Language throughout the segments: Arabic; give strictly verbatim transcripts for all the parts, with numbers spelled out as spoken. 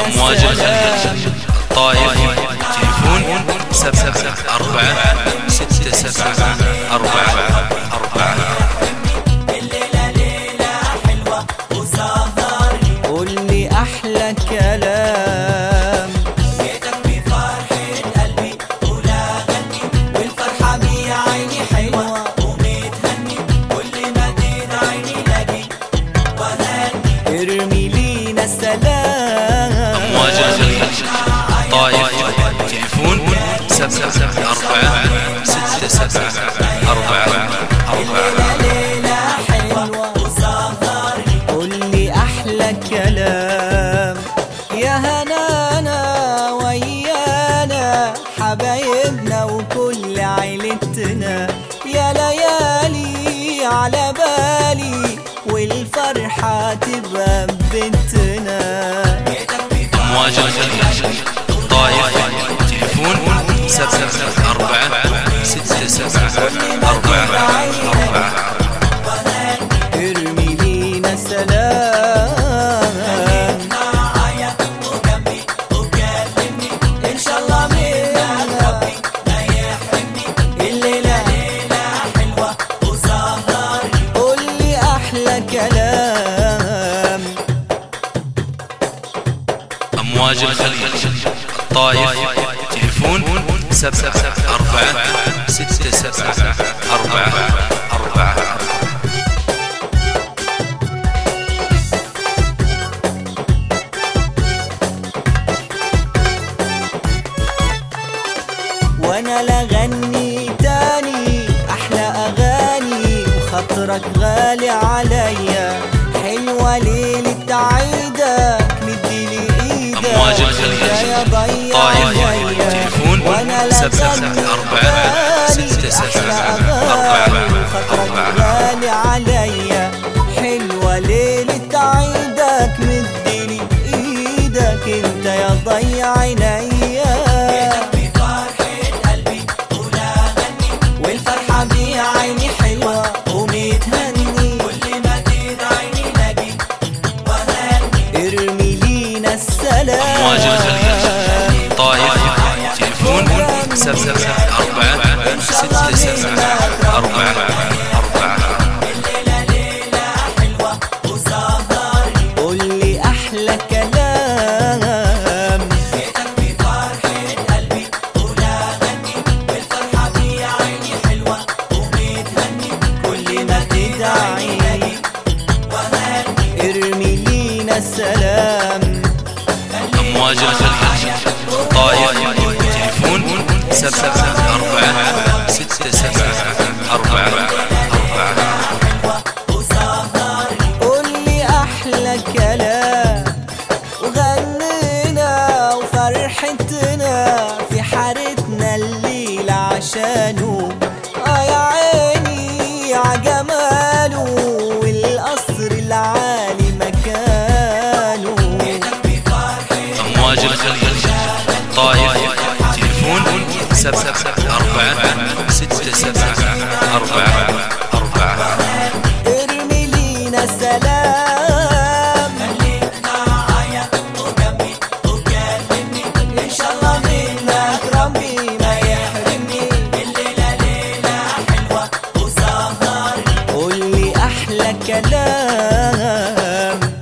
أمواج الخليج الطائف تليفون سبعة سبعة أربعة ستة سبعة أربعة أربعة. الليلة ليلة حلوة وسهرني قولي أحلى كلام جيتك بفرحة قلبي ولا غني والفرحة بيا عيني حلوة ومتهني كل ما تدعيني لاقي وهني ارمي لينا السلام. أمواج الخليج الطائف تليفون سبعة سبعة أربعة ستة سبعة أربعة أربعة. ليلة حلوة وسهرني قولي أحلى كلام يا هنانا ويانا حبايبنا وكل عيلتنا يا ليالي على بالي والفرحة تبقى ببنتنا. أمواج الخليج الطائف تليفون سبعة سبعة أربعة ستة سبعة أربعة أربعة. ارمي لينا سلام معايا وجنبي وكلمني إن شاء الله من ربي ما يحرمني. الليلة ليلة حلوة وسهرني قولي أحلى كلام. أمواج الخليج الطائف تليفون سبعة سبعة أربعة ستة سبعة أربعة أربعة. وانا لغني تاني احلى اغاني وخاطرك غالي عليا حلوة ليلة عيدك مديلي ايدك أمواج الخليج يا ضيع طائف تليفون سبعة سبعة أربعة ستة سبعة أربعة وخاطرك غالي عليا حلوة ليلة عيدك مديلي ايدك انت يا ضيع عينيا. والفرحة بيا عيني حلوة ومتهني كل ما تدعيني لاقي وهني ارمي لينا السلام. أمواج الخليج طائف تليفون سبعة سبعة أربعة ستة سبعة أربعة أربعة. الليلة ليلة حلوة وسهرني قولي أحلى كلام جيتك بفرحة قلبي ولا غني والفرحة بيا عيني حلوة ومتهني كل ما تدعيني وهني ارمي لينا السلام. أمواج الخليج الطائف تليفون سبعة سبعة أربعة ستة سبعة أربعة أربعة. قولي أحلى كلام وغنينا وفرحتنا في حارتنا الليلة عشانه آه يا عيني عجماله والقصر العالي مكانه. أمواج الخليج طائف تليفون سبعة سبعة أربعة ستة سبعة أربعة أربعة. ارمي لينا سلام خليك معايا وجنبي وكلمني إن شاء الله منك ربي ما يحرمني. الليلة ليلة حلوة وسهرني قولي أحلى كلام.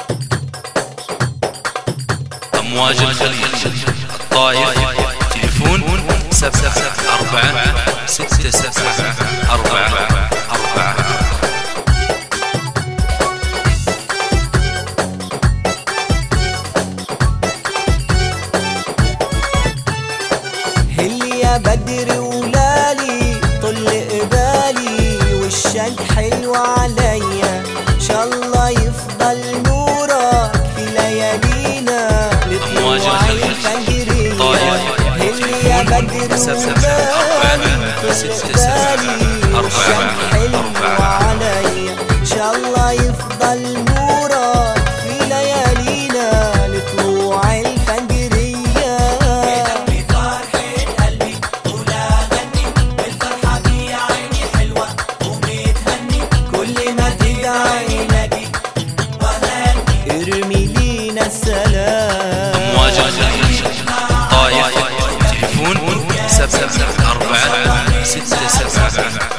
أمواج الخليج الطائف تليفون سبعة سبعة أربعة ستة سبعة أربعة أربعة. هل يا بدر ولالي طل قبالي وشك حلو عليا إن شاء الله يفضل نورك في ليالينا لطلوع الفجر. هل يا بدر ولالي طل قبالي وشك حلو عليا إن شاء الله يفضل نورك في ليالينا لطلوع الفجر. أمواج أربعة ستة سبعة